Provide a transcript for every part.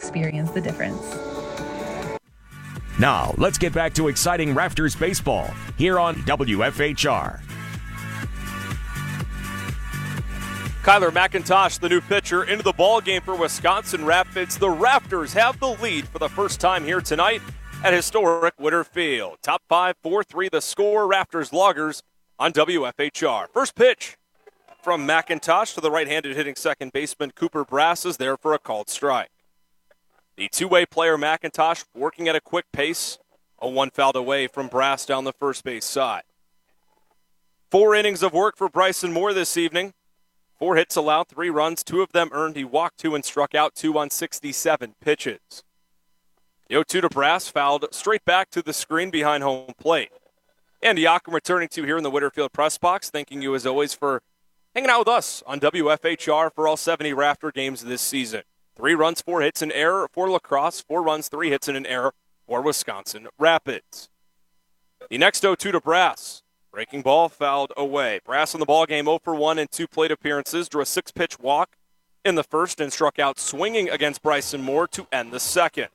experience the difference. Now, let's get back to exciting Raptors baseball here on WFHR. Kyler McIntosh, the new pitcher, into the ball game for Wisconsin Rapids. The Raptors have the lead for the first time here tonight at historic Witter Field. Top 5, 4-3 the score. Raptors Loggers on WFHR. First pitch from McIntosh to the right-handed hitting second baseman Cooper Brass is there for a called strike. The two-way player McIntosh working at a quick pace. A one fouled away from Brass down the first base side. 4 innings of work for Bryson Moore this evening. 4 hits allowed, 3 runs, 2 of them earned. He walked 2 and struck out 2 on 67 pitches. The 0-2 to Brass fouled straight back to the screen behind home plate. Andy Ockham returning to here in the Witterfield press box, thanking you as always for hanging out with us on WFHR for all 70 Raptor games this season. 3 runs, 4 hits, an error for La Crosse. 4 runs, 3 hits, and an error for Wisconsin Rapids. The next 0-2 to Brass. Breaking ball fouled away. Brass in the ball game 0 for 1 in 2 plate appearances. Drew a 6-pitch walk in the first and struck out swinging against Bryson Moore to end the second.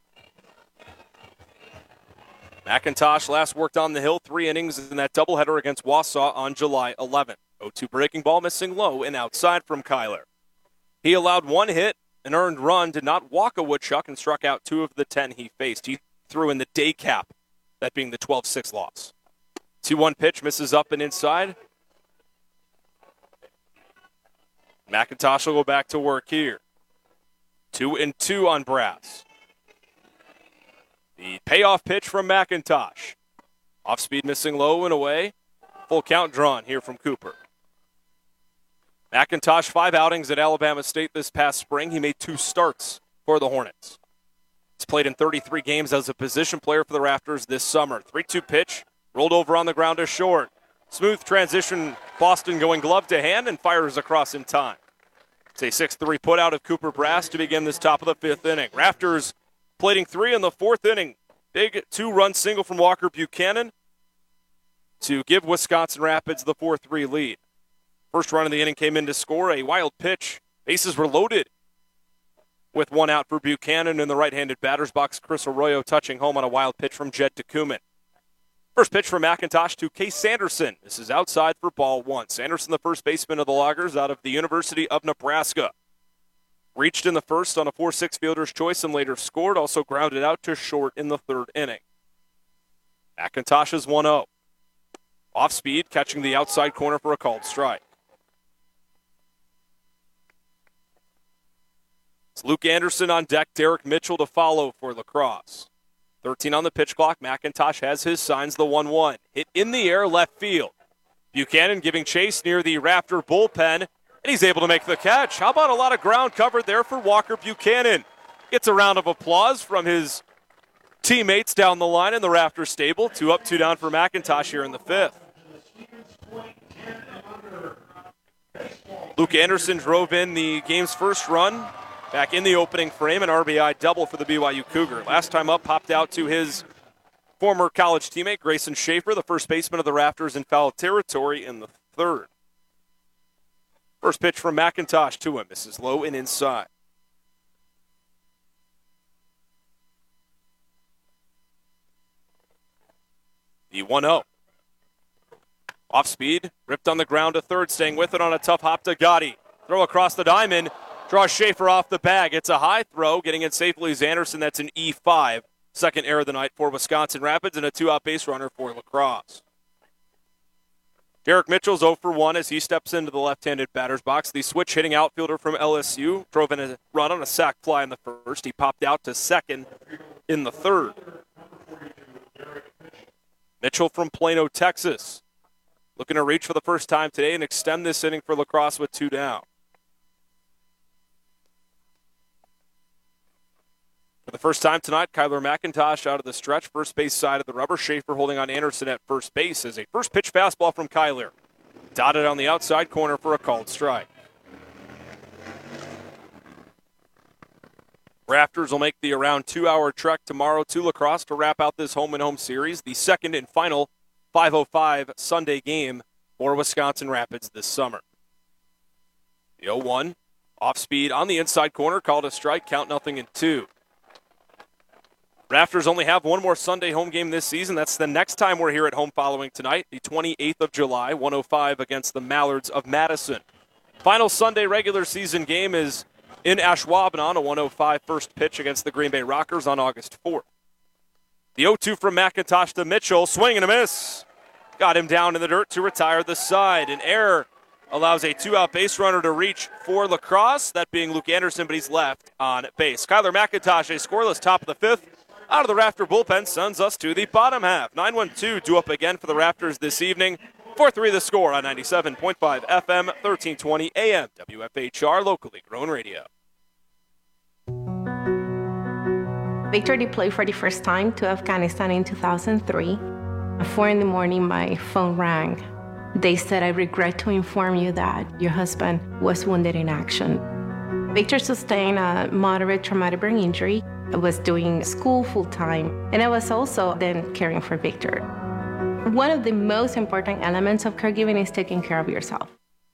McIntosh last worked on the hill 3 innings in that doubleheader against Wausau on July 11th. 0-2 breaking ball missing low and outside from Kyler. He allowed 1 hit, an earned run, did not walk a woodchuck, and struck out 2 of the 10 he faced. He threw in the day cap, that being the 12-6 loss. 2-1 pitch misses up and inside. McIntosh will go back to work here. 2-2 on Brass. The payoff pitch from McIntosh. Off speed missing low and away. Full count drawn here from Cooper. McIntosh 5 outings at Alabama State this past spring. He made 2 starts for the Hornets. He's played in 33 games as a position player for the Raptors this summer. 3-2 pitch. Rolled over on the ground to short. Smooth transition, Boston going glove to hand and fires across in time. It's a 6-3 put out of Cooper Brass to begin this top of the 5th inning. Raptors plating 3 in the 4th inning. Big 2-run single from Walker Buchanan to give Wisconsin Rapids the 4-3 lead. First run of the inning came in to score a wild pitch. Bases were loaded with 1 out for Buchanan in the right-handed batter's box. Chris Arroyo touching home on a wild pitch from Jed DeCuman. First pitch from McIntosh to Case Sanderson. This is outside for ball 1. Sanderson, the first baseman of the Loggers out of the University of Nebraska. Reached in the first on a 4-6 fielder's choice and later scored. Also grounded out to short in the 3rd inning. McIntosh is 1-0. Off speed, catching the outside corner for a called strike. It's Luke Anderson on deck, Derek Mitchell to follow for La Crosse. 13 on the pitch clock. McIntosh has his signs, the 1-1. Hit in the air, left field. Buchanan giving chase near the Raptor bullpen, and he's able to make the catch. How about a lot of ground covered there for Walker Buchanan? Gets a round of applause from his teammates down the line in the Raptor stable. 2 up, 2 down for McIntosh here in the 5th. Luke Anderson drove in the game's first run back in the opening frame, an RBI double for the BYU Cougar. Last time up, popped out to his former college teammate, Grayson Schaefer, the first baseman of the Raptors, in foul territory in the 3rd. First pitch from McIntosh to him. Misses low and inside. The 1-0. Off speed, ripped on the ground to third, staying with it on a tough hop to Gotti. Throw across the diamond. Draws Schaefer off the bag. It's a high throw. Getting it safely is Anderson. That's an E5. Second error of the night for Wisconsin Rapids and a 2-out base runner for La Crosse. Derek Mitchell's 0 for 1 as he steps into the left-handed batter's box. The switch-hitting outfielder from LSU drove in a run on a sac fly in the first. He popped out to second in the 3rd. Mitchell from Plano, Texas, looking to reach for the first time today and extend this inning for La Crosse with 2 down. For the first time tonight, Kyler McIntosh out of the stretch, first base side of the rubber. Schaefer holding on Anderson at first base as a first pitch fastball from Kyler. Dotted on the outside corner for a called strike. Raptors will make the around 2-hour trek tomorrow to La Crosse to wrap out this home-and-home series, the second and final 5:05 Sunday game for Wisconsin Rapids this summer. The 0-1 Off speed on the inside corner, called a strike, count 0-2. Rafters only have one more Sunday home game this season. That's the next time we're here at home following tonight, the 28th of July, 1:05 against the Mallards of Madison. Final Sunday regular season game is in Ashwaubenon, a 1:05 first pitch against the Green Bay Rockers on August 4th. The 0-2 from McIntosh to Mitchell, swing and a miss. Got him down in the dirt to retire the side. An error allows a two-out base runner to reach for La Crosse, that being Luke Anderson, but he's left on base. Kyler McIntosh, a scoreless top of the fifth. Out of the Rafter bullpen sends us to the bottom half. 9-1-2 due up again for the Rafters this evening. 4-3 the score on 97.5 FM, 1320 AM. WFHR, locally grown radio. Victor deployed for the first time to Afghanistan in 2003. At 4 in the morning, my phone rang. They said, "I regret to inform you that your husband was wounded in action." Victor sustained a moderate traumatic brain injury. I was doing school full-time, and I was also then caring for Victor. One of the most important elements of caregiving is taking care of yourself.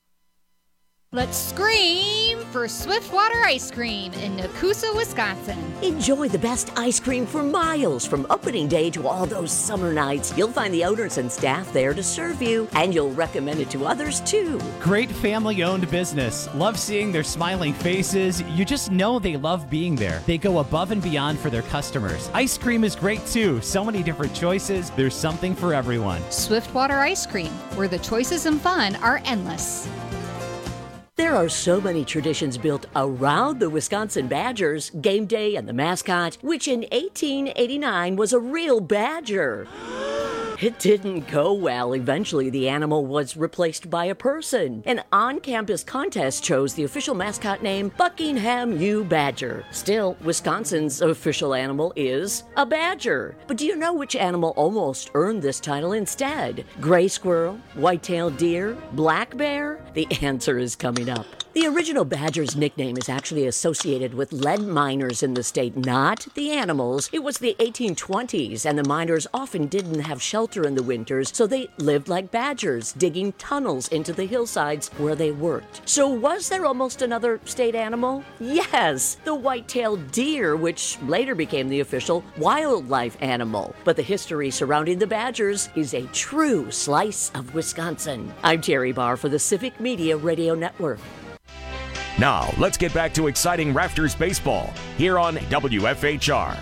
Let's scream for Swiftwater Ice Cream in Nakusa, Wisconsin. Enjoy the best ice cream for miles from opening day to all those summer nights. You'll find the owners and staff there to serve you, and you'll recommend it to others too. Great family-owned business. Love seeing their smiling faces. You just know they love being there. They go above and beyond for their customers. Ice cream is great too. So many different choices. There's something for everyone. Swiftwater Ice Cream, where the choices and fun are endless. There are so many traditions built around the Wisconsin Badgers, game day and the mascot, which in 1889 was a real badger. It didn't go well. Eventually, the animal was replaced by a person. An on-campus contest chose the official mascot name Buckingham U. Badger. Still, Wisconsin's official animal is a badger. But do you know which animal almost earned this title instead? Gray squirrel, white-tailed deer, black bear? The answer is coming up. The original badger's nickname is actually associated with lead miners in the state, not the animals. It was the 1820s, and the miners often didn't have shelter in the winters, so they lived like badgers, digging tunnels into the hillsides where they worked. So was there almost another state animal? Yes, the white-tailed deer, which later became the official wildlife animal. But the history surrounding the Badgers is a true slice of Wisconsin. I'm Terry Barr for the Civic Media Radio Network. Now, let's get back to exciting Rafters baseball here on WFHR.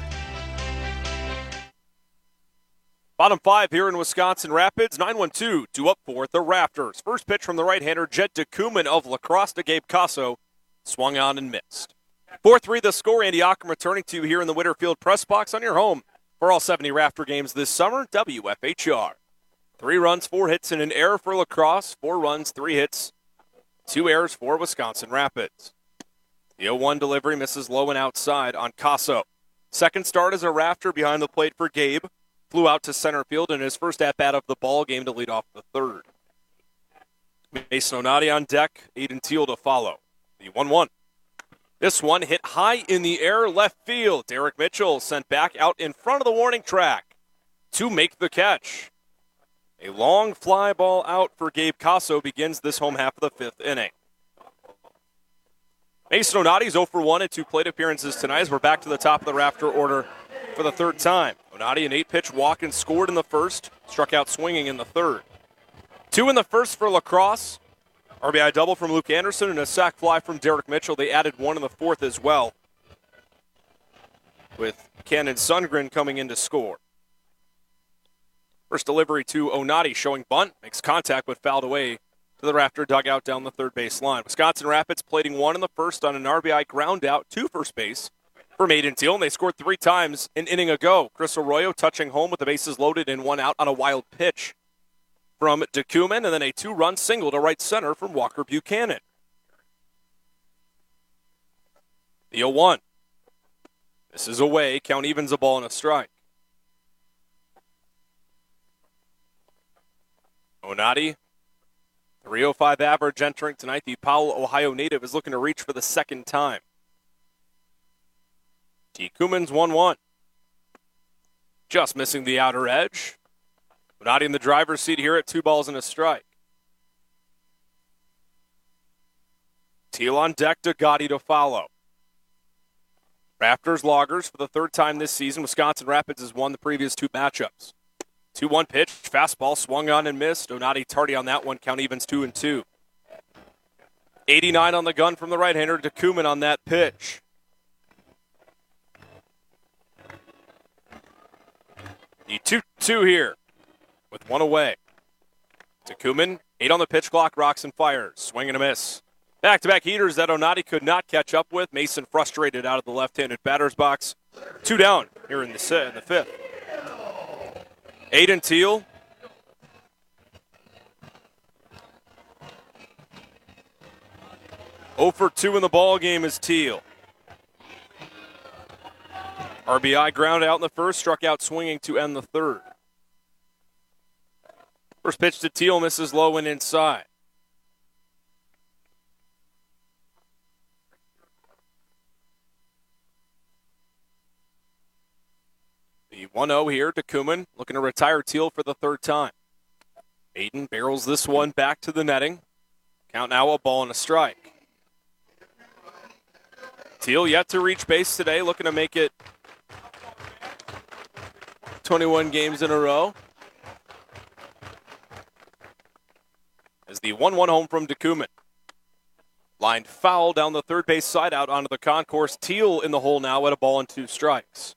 Bottom five here in Wisconsin Rapids, 9-1-2, due up for the Rafters. First pitch from the right-hander, Jed DeKuman of La Crosse to Gabe Casso. Swung on and missed. 4-3 the score. Andy Ockham returning to you here in the Winterfield press box on your home for all 70 Rafter games this summer, WFHR. 3 runs, 4 hits, and an error for La Crosse. 4 runs, 3 hits, 2 errors for Wisconsin Rapids. The 0-1 delivery misses low and outside on Casso. Second start as a Rafter behind the plate for Gabe. Flew out to center field in his first at-bat of the ball game to lead off the third. Mason Onati on deck, Aiden Teal to follow. The 1-1. This one hit high in the air left field. Derek Mitchell sent back out in front of the warning track to make the catch. A long fly ball out for Gabe Casso begins this home half of the 5th inning. Mason Onati's 0 for 1 at 2 plate appearances tonight as we're back to the top of the Rafter order for the third time. Onati, an 8-pitch walk and scored in the first, struck out swinging in the third. 2 in the first for La Crosse. RBI double from Luke Anderson and a sac fly from Derek Mitchell. They added 1 in the fourth as well, with Cannon Sundgren coming in to score. First delivery to Onati, showing bunt, makes contact but fouled away to the Rafter dugout down the third base line. Wisconsin Rapids plating 1 in the first on an RBI ground out to first base for Aiden Teal, and they scored 3 times an inning ago. Chris Arroyo touching home with the bases loaded and 1 out on a wild pitch from DeKuman, and then a 2-run single to right center from Walker Buchanan. The 0-1. This is away. Count evens a ball and a strike. Onati, 305 average entering tonight. The Powell, Ohio native is looking to reach for the second time. DeKuman's 1-1. Just missing the outer edge. Onati in the driver's seat here at 2 balls and a strike. Teal on deck, Gotti to follow. Raptors Loggers for the third time this season. Wisconsin Rapids has won the previous two matchups. 2-1 pitch, fastball swung on and missed. Donati tardy on that one, count evens 2-2. 89 on the gun from the right-hander, DeKuman on that pitch. The 2-2 here with one away. DeKuman, 8 on the pitch clock, rocks and fires. Swing and a miss. Back-to-back heaters that Donati could not catch up with. Mason frustrated out of the left-handed batter's box. 2 down here in the fifth. Aiden Teal. Oh for 2 in the ball game is Teal. RBI ground out in the first, struck out swinging to end the third. First pitch to Teal, misses low and inside. The 1-0 here, DeKuman looking to retire Teal for the third time. Aiden barrels this one back to the netting. Count now, a ball and a strike. Teal yet to reach base today, looking to make it 21 games in a row. As the 1-1 home from DeKuman. Lined foul down the third base side out onto the concourse. Teal in the hole now at a ball and 2 strikes.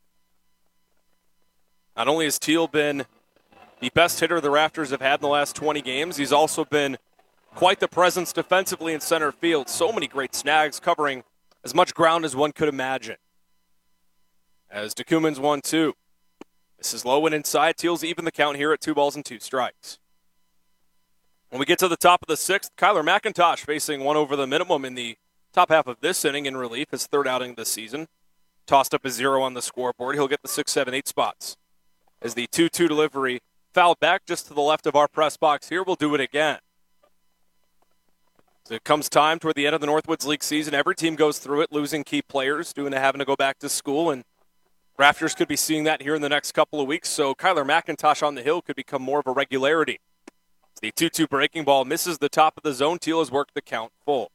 Not only has Teal been the best hitter the Raptors have had in the last 20 games, he's also been quite the presence defensively in center field. So many great snags, covering as much ground as one could imagine. As DeKuman's 1-2. This is low and inside. Teal's even the count here at 2 balls and 2 strikes. When we get to the top of the 6th, Kyler McIntosh facing 1 over the minimum in the top half of this inning in relief, his third outing this season. Tossed up a 0 on the scoreboard. He'll get the 6, 7, 8 spots. As the 2-2 delivery fouled back just to the left of our press box here, we'll do it again. So it comes time toward the end of the Northwoods League season. Every team goes through it, losing key players, having to go back to school, and Raptors could be seeing that here in the next couple of weeks, so Kyler McIntosh on the hill could become more of a regularity. The 2-2 breaking ball misses the top of the zone. Teal has worked the count full.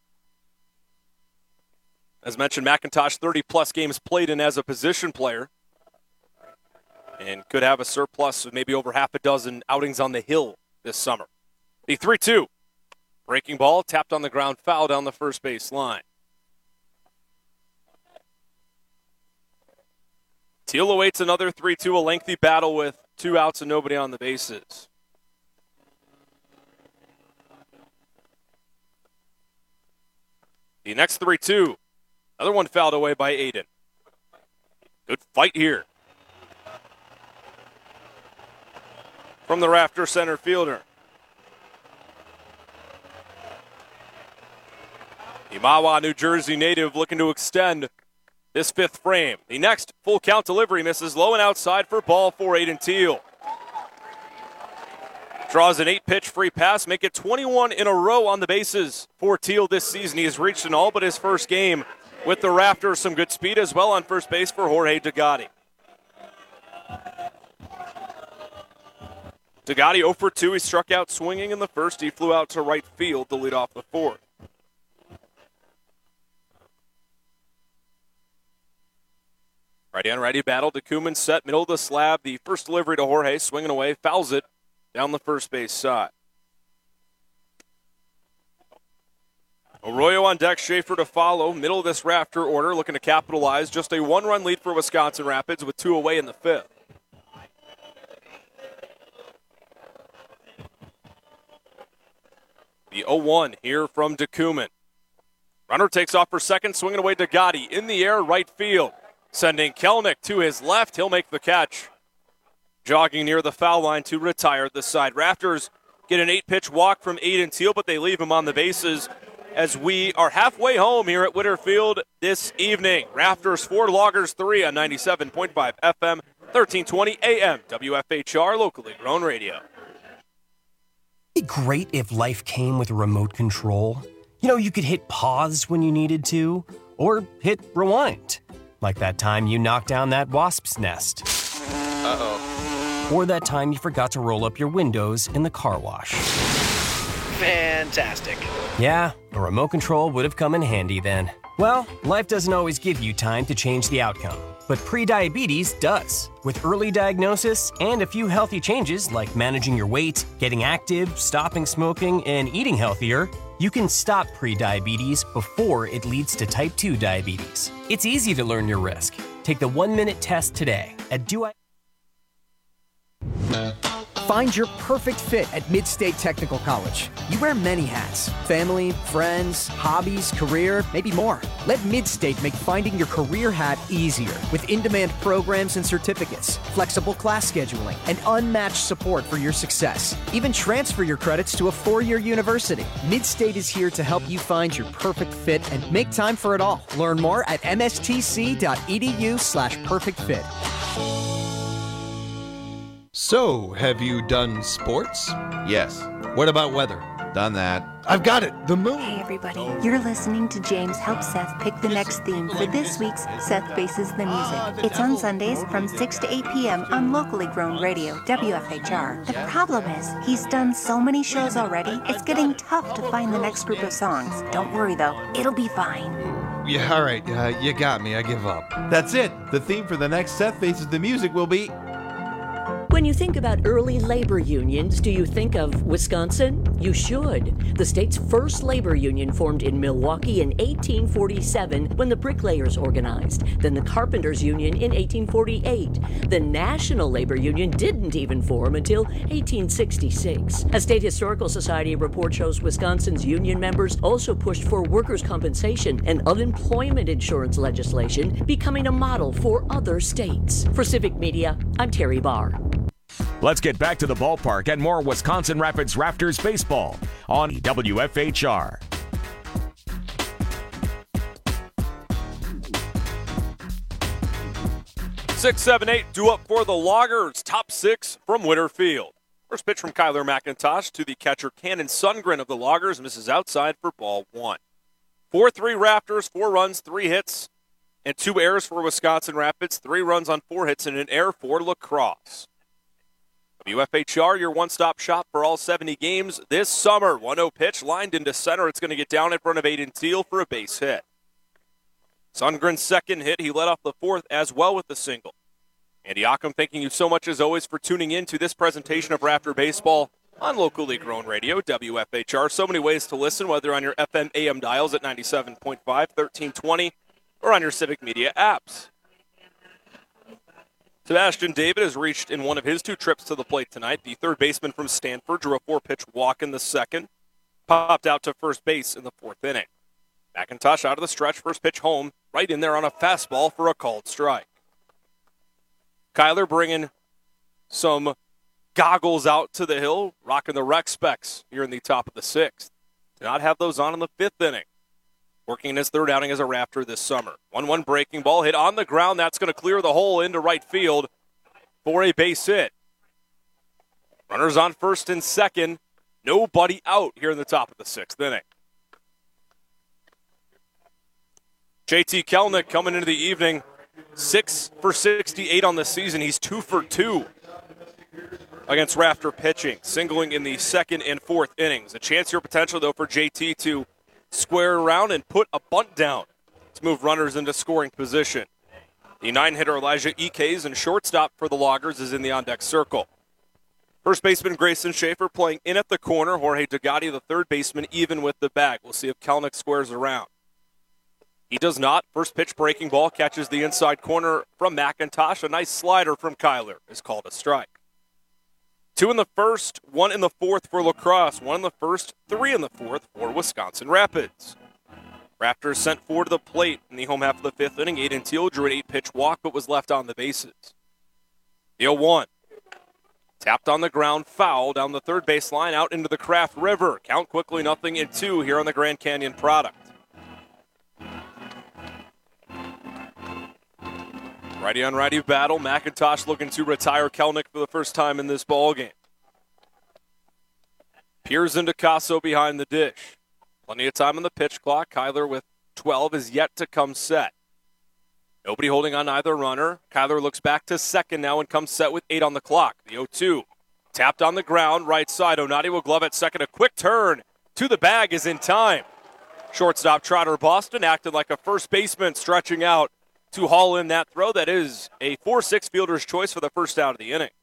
As mentioned, McIntosh 30-plus games played in as a position player and could have a surplus of maybe over half a dozen outings on the hill this summer. The 3-2 breaking ball tapped on the ground, foul down the first base line. Teal awaits another 3-2, a lengthy battle with 2 outs and nobody on the bases. The next 3-2, another one fouled away by Aiden. Good fight here from the Raptor center fielder. Imawa, New Jersey native, looking to extend this 5th frame. The next full count delivery misses low and outside for ball 4, Aiden Teal. Draws an 8-pitch free pass, make it 21 in a row on the bases for Teal this season. He has reached in all but his first game with the Raptors. Some good speed as well on first base for Jorge DeGotti. DeGotti 0 for 2. He struck out swinging in the first. He flew out to right field to lead off the 4th. Righty on righty battle. DeKuman set middle of the slab. The first delivery to Jorge, swinging away, fouls it down the first base side. Arroyo on deck, Schaefer to follow. Middle of this Raptor order, looking to capitalize. Just a 1-run lead for Wisconsin Rapids with 2 away in the 5th. The 0-1 here from DeKuman. Runner takes off for second, swinging away to Gotti. In the air, right field. Sending Kelnick to his left. He'll make the catch. Jogging near the foul line to retire the side. Raptors get an 8-pitch walk from Aiden Teal, but they leave him on the bases as we are halfway home here at Witter Field this evening. Raptors 4, Loggers 3 on 97.5 FM, 1320 AM, WFHR, locally grown radio. It'd be great if life came with a remote control. You know, you could hit pause when you needed to, or hit rewind. Like that time you knocked down that wasp's nest. Uh-oh. Or that time you forgot to roll up your windows in the car wash. Fantastic. Yeah, or remote control would have come in handy then. Well, life doesn't always give you time to change the outcome, but prediabetes does. With early diagnosis and a few healthy changes like managing your weight, getting active, stopping smoking, and eating healthier, you can stop prediabetes before it leads to type 2 diabetes. It's easy to learn your risk. Take the 1-minute test today at Find your perfect fit at Mid-State Technical College. You wear many hats: family, friends, hobbies, career, maybe more. Let Mid-State make finding your career hat easier with in-demand programs and certificates, flexible class scheduling, and unmatched support for your success. Even transfer your credits to a 4-year university. Mid-State is here to help you find your perfect fit and make time for it all. Learn more at mstc.edu/perfectfit. So, have you done sports? Yes. What about weather? Done that. I've got it. The moon. Hey, everybody. You're listening to James help Seth pick the next theme for this week's Seth Faces the Music. It's on Sundays from 6 to 8 p.m. on locally grown radio, WFHR. The problem is, he's done so many shows already, it's getting tough to find the next group of songs. Don't worry, though. It'll be fine. Yeah, all right. You got me. I give up. That's it. The theme for the next Seth Faces the Music will be... When you think about early labor unions, do you think of Wisconsin? You should. The state's first labor union formed in Milwaukee in 1847 when the bricklayers organized. Then the carpenters union in 1848. The National Labor Union didn't even form until 1866. A State Historical Society report shows Wisconsin's union members also pushed for workers' compensation and unemployment insurance legislation, becoming a model for other states. For Civic Media, I'm Terry Barr. Let's get back to the ballpark and more Wisconsin Rapids Raptors baseball on WFHR. Six, 7, 8 due up for the Loggers. Top 6 from Winterfield. First pitch from Kyler McIntosh to the catcher Cannon Sundgren of the Loggers. Misses outside for ball 1. 4-3 Raptors, 4 runs, 3 hits, and 2 errors for Wisconsin Rapids. 3 runs on 4 hits and an error for La Crosse. WFHR, your one-stop shop for all 70 games this summer. 1-0 pitch, lined into center. It's going to get down in front of Aiden Teal for a base hit. Sundgren's second hit, he led off the 4th as well with the single. Andy Ockham, thanking you so much as always for tuning in to this presentation of Raptor Baseball on locally grown radio, WFHR. So many ways to listen, whether on your FM AM dials at 97.5, 1320, or on your Civic Media apps. Sebastian David has reached in one of his 2 trips to the plate tonight. The third baseman from Stanford drew a 4-pitch walk in the second, popped out to first base in the 4th inning. McIntosh out of the stretch, first pitch home, right in there on a fastball for a called strike. Kyler bringing some goggles out to the hill, rocking the rec specs here in the top of the 6th. Did not have those on in the 5th inning. Working in his third outing as a Raptor this summer. 1-1 breaking ball hit on the ground. That's going to clear the hole into right field for a base hit. Runners on first and second. Nobody out here in the top of the 6th inning. JT Kelnick coming into the evening. 6 for 68 on the season. He's 2 for 2 against Raptor pitching. Singling in the 2nd and 4th innings. A chance here potentially, though, for JT to square around and put a bunt down to move runners into scoring position. The 9-hitter Elijah Ekes and shortstop for the Loggers is in the on-deck circle. First baseman Grayson Schaefer playing in at the corner. Jorge Degatti, the third baseman, even with the bag. We'll see if Kelnick squares around. He does not. First pitch breaking ball catches the inside corner from McIntosh. A nice slider from Kyler is called a strike. 2 in the first, 1 in the 4th for La Crosse, 1 in the first, 3 in the 4th for Wisconsin Rapids. Raptors sent 4 to the plate in the home half of the 5th inning. Aiden Teal drew an 8-pitch walk but was left on the bases. The 0-1. Tapped on the ground, foul down the third baseline, out into the Craft River. Count quickly 0-2 here on the Grand Canyon product. Righty on righty battle. McIntosh looking to retire Kelnick for the first time in this ballgame. Peers into Casso behind the dish. Plenty of time on the pitch clock. Kyler with 12 is yet to come set. Nobody holding on either runner. Kyler looks back to second now and comes set with 8 on the clock. The 0-2. Tapped on the ground, right side. Onati will glove at second. A quick turn to the bag is in time. Shortstop Trotter Boston acted like a first baseman, stretching out to haul in that throw. That is a 4-6 fielder's choice for the first out of the inning.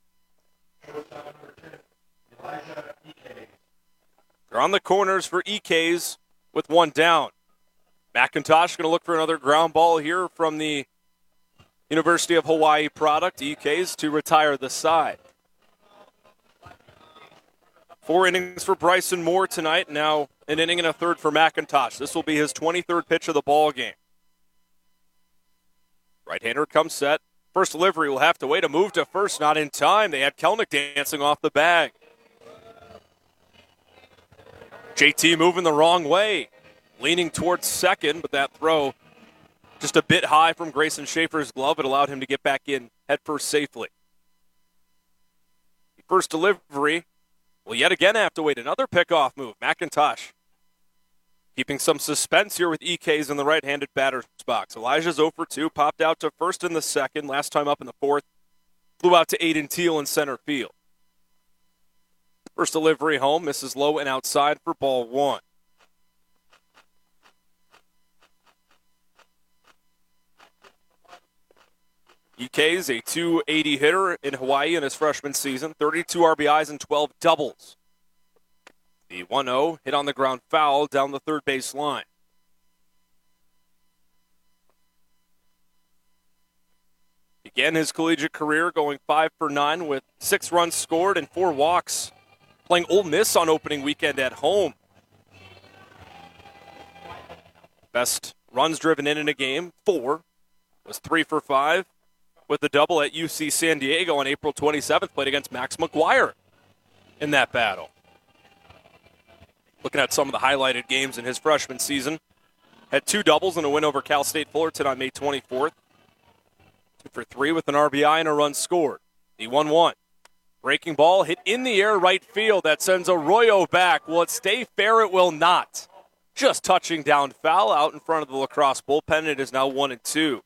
They're on the corners for EKs with one down. McIntosh going to look for another ground ball here from the University of Hawaii product, EKs, to retire the side. 4 innings for Bryson Moore tonight. Now an inning and a third for McIntosh. This will be his 23rd pitch of the ball game. Right-hander comes set. First delivery will have to wait. A move to first, not in time. They had Kelnick dancing off the bag. JT moving the wrong way, leaning towards second, but that throw just a bit high from Grayson Schaefer's glove. It allowed him to get back in head first safely. First delivery will yet again have to wait. Another pickoff move. McIntosh keeping some suspense here with EKs in the right-handed batter's box. Elijah's 0 for 2, popped out to first in the second, last time up in the fourth. Flew out to Aiden Teal in center field. First delivery home, misses low and outside for ball 1. EK's a .280 hitter in Hawaii in his freshman season, 32 RBIs and 12 doubles. The 1-0 hit on the ground foul down the third base line. Began his collegiate career going 5 for 9 with 6 runs scored and 4 walks, playing Ole Miss on opening weekend at home. Best runs driven in a game, 4, was 3 for 5 with the double at UC San Diego on April 27th, played against Max McGuire in that battle. Looking at some of the highlighted games in his freshman season, had 2 doubles and a win over Cal State Fullerton on May 24th. 2 for 3 with an RBI and a run scored. The 1-1. Breaking ball hit in the air right field. That sends Arroyo back. Will it stay fair? It will not. Just touching down foul out in front of the La Crosse bullpen. It is now 1-2.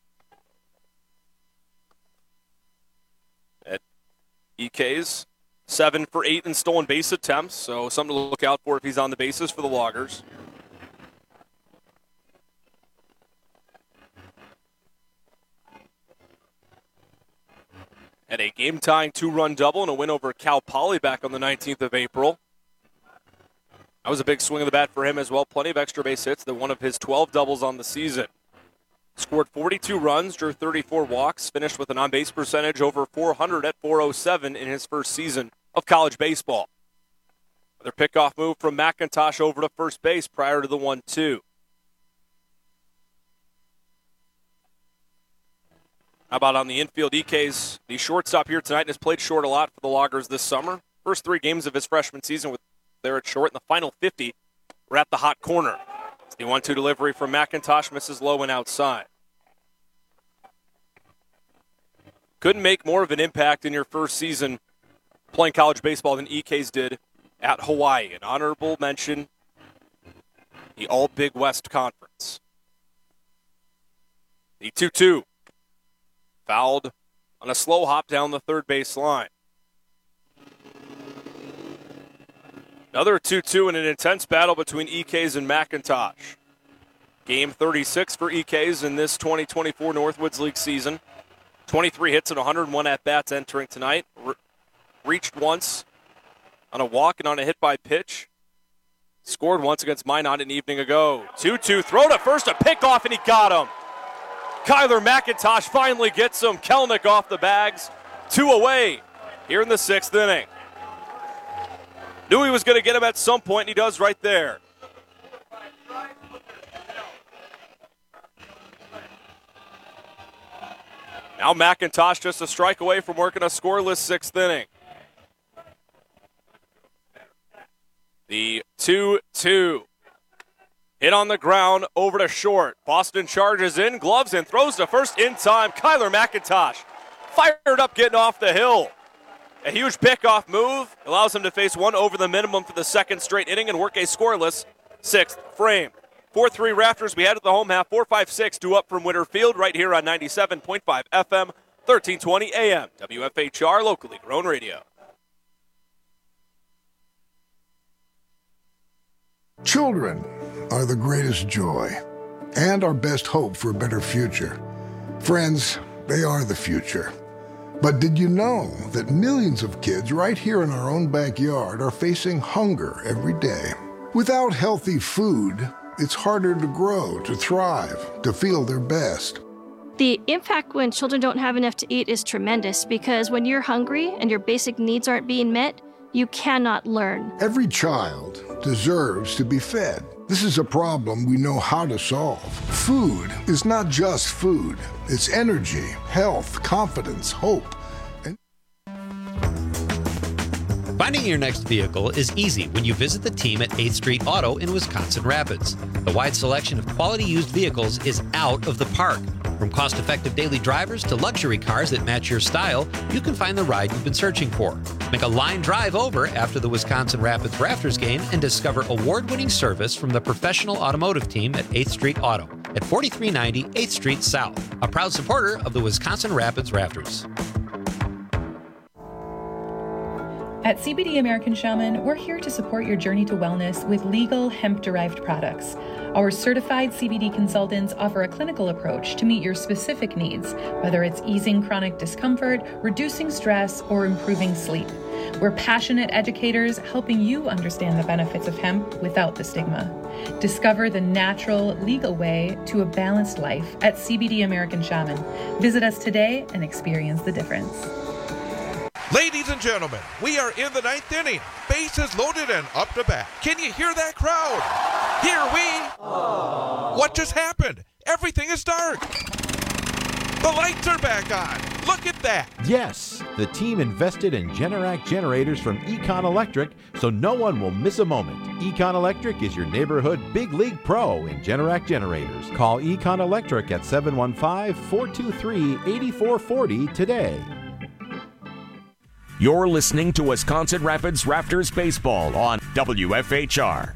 At EK's 7 for 8 in stolen base attempts, so something to look out for if he's on the bases for the Loggers. Had a game-tying 2-run double and a win over Cal Poly back on the 19th of April. That was a big swing of the bat for him as well. Plenty of extra base hits. They're one of his 12 doubles on the season. Scored 42 runs, drew 34 walks, finished with an on-base percentage over 400 at .407 in his first season of college baseball. Another pickoff move from McIntosh over to first base prior to the 1-2. How about on the infield? EK's the shortstop here tonight and has played short a lot for the Loggers this summer. First 3 games of his freshman season with there at short, in the final 50 were at the hot corner. It's the 1-2 delivery from McIntosh, misses low and outside. Couldn't make more of an impact in your first season playing college baseball than EK's did at Hawaii. An honorable mention, the All-Big West Conference. The 2-2. Fouled on a slow hop down the third base line. Another 2-2 in an intense battle between EKs and McIntosh. Game 36 for EKs in this 2024 Northwoods League season. 23 hits and 101 at-bats entering tonight. Reached once on a walk and on a hit by pitch. Scored once against Minot an evening ago. 2-2, throw to first, a pickoff, and he got him. Kyler McIntosh finally gets him. Kelnick off the bags. 2 away here in the 6th inning. Knew he was going to get him at some point, and he does right there. Now McIntosh just a strike away from working a scoreless 6th inning. The 2-2. Hit on the ground, over to short. Boston charges in, gloves in, throws to first in time. Kyler McIntosh fired up getting off the hill. A huge pickoff move allows him to face one over the minimum for the 2nd straight inning and work a scoreless 6th frame. 4-3 Raptors, we head to the home half. 4-5-6 due up from Winter Field right here on 97.5 FM, 1320 AM. WFHR, locally grown radio. Children are the greatest joy and our best hope for a better future. Friends, they are the future. But did you know that millions of kids right here in our own backyard are facing hunger every day? Without healthy food, it's harder to grow, to thrive, to feel their best. The impact when children don't have enough to eat is tremendous because when you're hungry and your basic needs aren't being met, you cannot learn. Every child deserves to be fed. This is a problem we know how to solve. Food is not just food. It's energy, health, confidence, hope. Finding your next vehicle is easy when you visit the team at 8th Street Auto in Wisconsin Rapids. The wide selection of quality used vehicles is out of the park. From cost-effective daily drivers to luxury cars that match your style, you can find the ride you've been searching for. Make a line drive over after the Wisconsin Rapids Rafters game and discover award-winning service from the professional automotive team at 8th Street Auto at 4390 8th Street South, a proud supporter of the Wisconsin Rapids Rafters. At CBD American Shaman, we're here to support your journey to wellness with legal hemp-derived products. Our certified CBD consultants offer a clinical approach to meet your specific needs, whether it's easing chronic discomfort, reducing stress, or improving sleep. We're passionate educators helping you understand the benefits of hemp without the stigma. Discover the natural, legal way to a balanced life at CBD American Shaman. Visit us today and experience the difference. Ladies and gentlemen, we are in the 9th inning. Bases loaded and up to bat. Can you hear that crowd? Here we... What just happened? Everything is dark. The lights are back on. Look at that. Yes, the team invested in Generac generators from Econ Electric, so no one will miss a moment. Econ Electric is your neighborhood big league pro in Generac generators. Call Econ Electric at 715-423-8440 today. You're listening to Wisconsin Rapids Rafters Baseball on WFHR.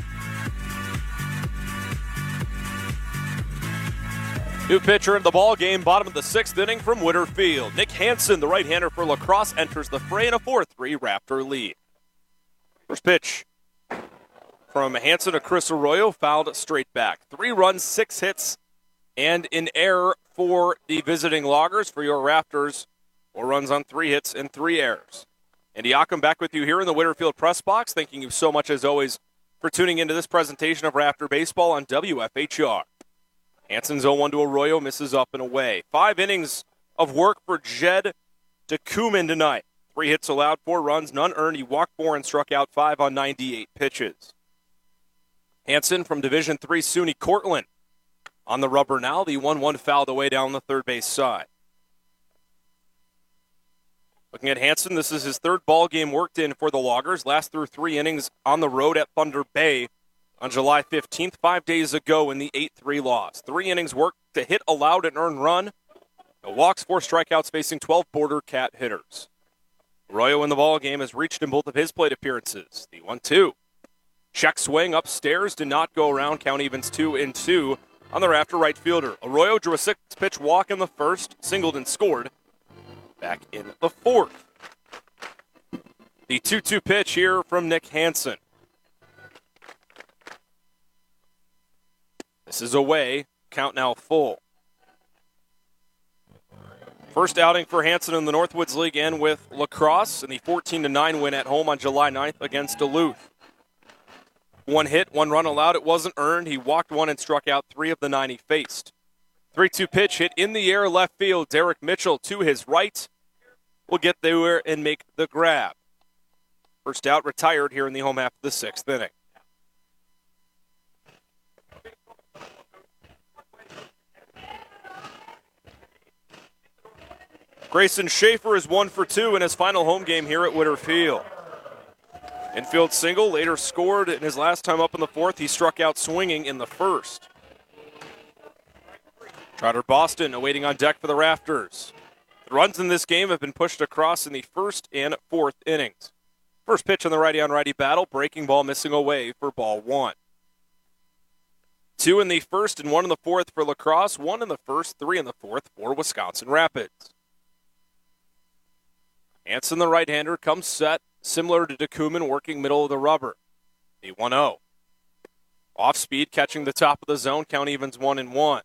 New pitcher in the ball game, bottom of the 6th inning from Witter Field. Nick Hansen, the right-hander for La Crosse, enters the fray in a 4-3 Raptor lead. First pitch from Hansen to Chris Arroyo, fouled straight back. 3 runs, 6 hits, and an error for the visiting Loggers. For your Raptors, 4 runs on 3 hits and 3 errors. Andy Ockham back with you here in the Witter Field press box. Thanking you so much, as always, for tuning into this presentation of Raptor Baseball on WFHR. Hansen's 0-1 to Arroyo, misses up and away. 5 innings of work for Jed DeCooman tonight. 3 hits allowed, 4 runs, none earned. He walked 4 and struck out 5 on 98 pitches. Hansen from Division III SUNY Cortland on the rubber now. The 1-1 fouled away down the third base side. Looking at Hansen, this is his 3rd ball game worked in for the Loggers. Last through 3 innings on the road at Thunder Bay on July 15th, 5 days ago in the 8-3 loss. 3 innings worked to hit allowed and earned run. No walks, 4 strikeouts, facing 12 Border Cat hitters. Arroyo in the ball game has reached in both of his plate appearances. The 1-2. Check swing upstairs, did not go around. Count evens 2-2 on the Rafter right fielder. Arroyo drew a 6-pitch walk in the first, singled and scored back in the 4th. The 2-2 pitch here from Nick Hansen. This is away. Count now full. First outing for Hansen in the Northwoods League and with La Crosse in the 14-9 win at home on July 9th against Duluth. 1 hit, 1 run allowed. It wasn't earned. He walked 1 and struck out 3 of the 9 he faced. 3-2 pitch hit in the air left field. Derek Mitchell to his right will get there and make the grab. First out retired here in the home half of the 6th inning. Grayson Schaefer is 1 for 2 in his final home game here at Witter Field. Infield single, later scored in his last time up in the 4th. He struck out swinging in the 1st. Trotter Boston awaiting on deck for the Rafters. The runs in this game have been pushed across in the 1st and 4th innings. First pitch in the righty-on-righty battle, breaking ball missing away for ball 1. 2 in the 1st and 1 in the 4th for La Crosse, 1 in the 1st, 3 in the 4th for Wisconsin Rapids. Hansen, the right-hander, comes set, similar to DeCooman, working middle of the rubber. The 1-0. Off speed, catching the top of the zone. Count evens 1-1.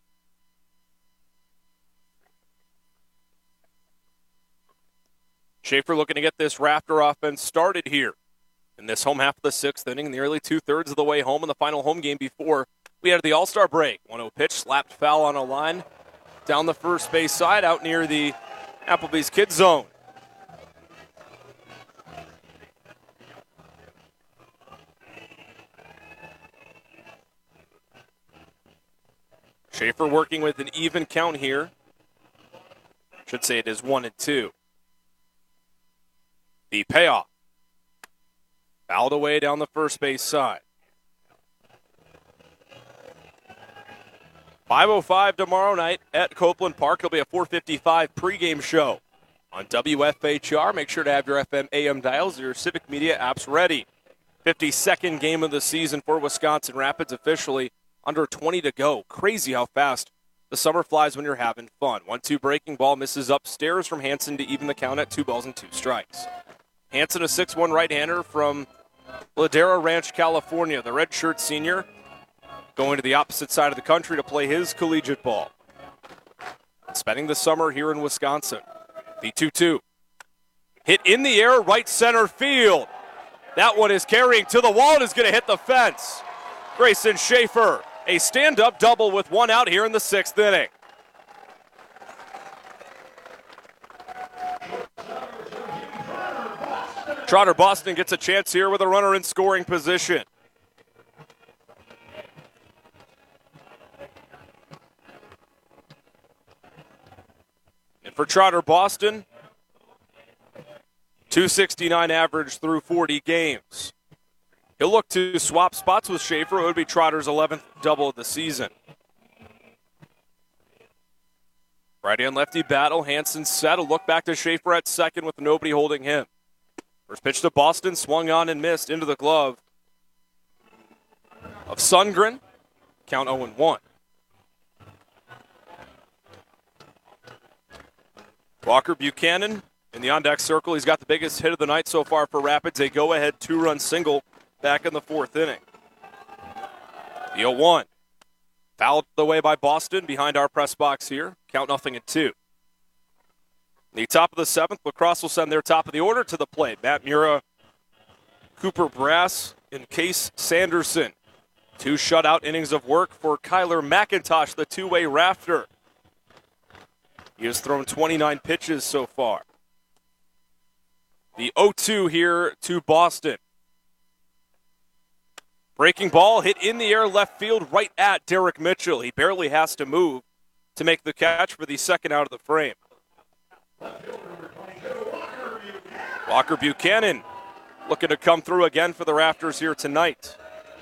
Schaefer looking to get this Raptor offense started here in this home half of the sixth inning, nearly two-thirds of the way home in the final home game before we had the All-Star break. 1-0 pitch, slapped foul on a line down the first base side out near the Applebee's Kids Zone. Schaefer working with an even count here. Should say it is 1-2. The payoff. Fouled away down the first base side. 5:05 tomorrow night at Copeland Park. It'll be a 4:55 pregame show on WFHR. Make sure to have your FM AM dials, your Civic Media apps ready. 52nd game of the season for Wisconsin Rapids, officially under 20 to go. Crazy how fast the summer flies when you're having fun. 1-2 breaking ball misses upstairs from Hanson to even the count at 2-2. Hanson, a 6'1" right-hander from Ladera Ranch, California. The redshirt senior going to the opposite side of the country to play his collegiate ball. Spending the summer here in Wisconsin. The 2-2. Hit in the air, right center field. That one is carrying to the wall and is going to hit the fence. Grayson Schaefer, a stand-up double with one out here in the sixth inning. Trotter Boston gets a chance here with a runner in scoring position. And for Trotter Boston, .269 average through 40 games. He'll look to swap spots with Schaefer. It would be Trotter's 11th double of the season. Righty and lefty battle. Hanson set. A look back to Schaefer at second with nobody holding him. First pitch to Boston, swung on and missed into the glove of Sundgren. Count 0-1. Walker Buchanan in the on-deck circle. He's got the biggest hit of the night so far for Rapids. A go-ahead two-run single back in the fourth inning. The 0-1. Fouled away by Boston behind our press box here. Count 0-2. The top of the seventh, La Crosse will send their top of the order to the plate. Matt Mura, Cooper Brass, and Case Sanderson. Two shutout innings of work for Kyler McIntosh, the two-way rafter. He has thrown 29 pitches so far. The 0-2 here to Boston. Breaking ball hit in the air left field right at Derek Mitchell. He barely has to move to make the catch for the second out of the frame. Walker Buchanan looking to come through again for the Rafters here tonight.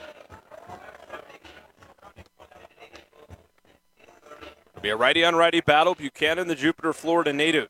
It'll be a righty-on-righty battle. Buchanan, the Jupiter, Florida native.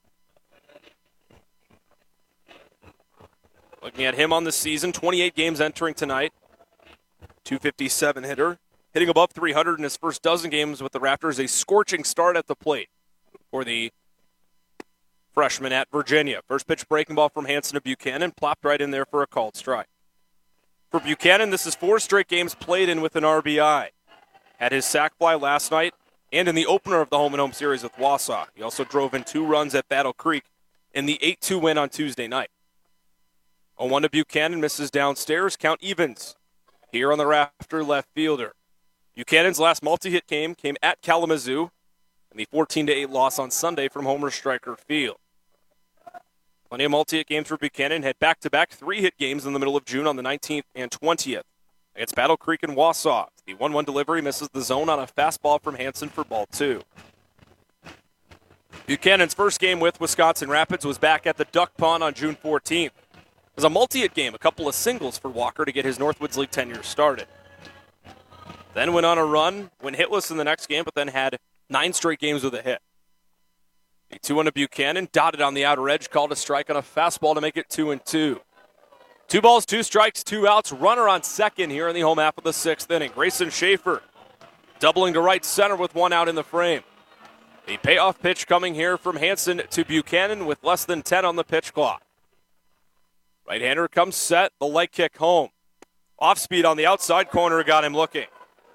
Looking at him on the season, 28 games entering tonight. .257 hitter. Hitting above 300 in his first dozen games with the Raptors. A scorching start at the plate for the freshman at Virginia. First pitch breaking ball from Hanson to Buchanan. Plopped right in there for a called strike. For Buchanan, this is 4 straight games played in with an RBI. Had his sac fly last night and in the opener of the home-and-home series with Wausau. He also drove in 2 runs at Battle Creek in the 8-2 win on Tuesday night. 0-1 to Buchanan, misses downstairs. Count evens here on the rafter left fielder. Buchanan's last multi-hit game came at Kalamazoo in the 14-8 loss on Sunday from Homer Stryker Field. Plenty of multi-hit games for Buchanan. Had back-to-back 3-hit games in the middle of June on the 19th and 20th against Battle Creek and Wausau. The 1-1 delivery misses the zone on a fastball from Hanson for ball 2. Buchanan's first game with Wisconsin Rapids was back at the Duck Pond on June 14th. It was a multi-hit game, a couple of singles for Walker to get his Northwoods League tenure started. Then went on a run, went hitless in the next game, but then had 9 straight games with a hit. The 2-1 to Buchanan, dotted on the outer edge, called a strike on a fastball to make it 2-2. 2 balls, 2 strikes, 2 outs. Runner on second here in the home half of the 6th inning. Grayson Schaefer doubling to right center with 1 out in the frame. A payoff pitch coming here from Hanson to Buchanan with less than 10 on the pitch clock. Right-hander comes set, the leg kick home. Off speed on the outside corner got him looking.